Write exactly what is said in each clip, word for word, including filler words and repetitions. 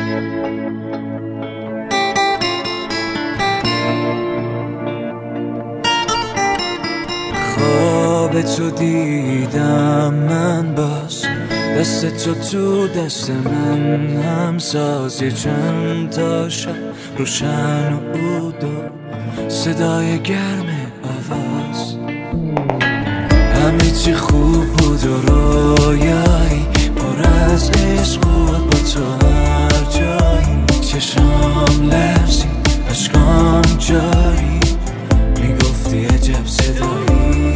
خواب تو دیدم من باز، دست تو تو دست من هم ساز. یه چند تا شب روشن و عود و صدای گرم آواز. همه چی خوب بود و رویایی پر از عشق بود با تو هر جایی. چشام لرزید اشکام جاری، میگفتی عجب صدایی.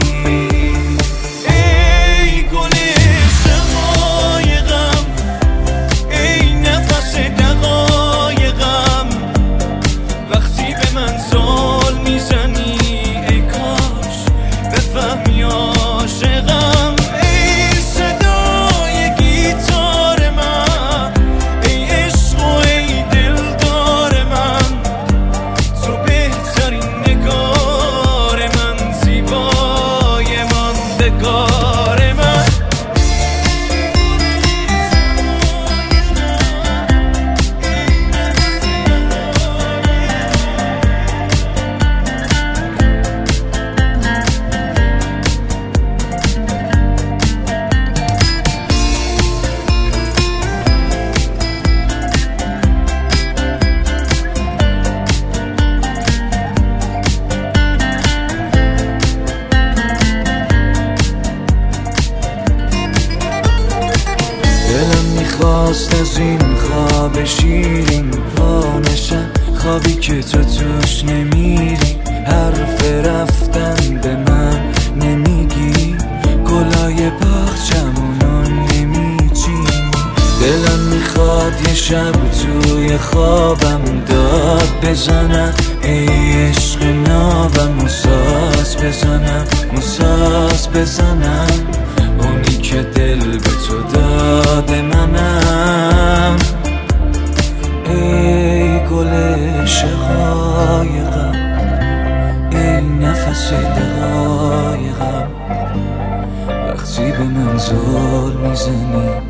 خواست از این خواب شیرین پا نشم، خوابی که تو توش نمیری. حرف رفتن به من نمیگی، گلای باغچمونو نمیچینی. دلم میخواد یه شب توی خوابم داد بزنم، ای عشق نابم موساس بزنم، موساس بزنم. اونی که دل به تو داده منم، ای گل شقایقم، ای نفس دقایقم. وقتی به من زل میزنی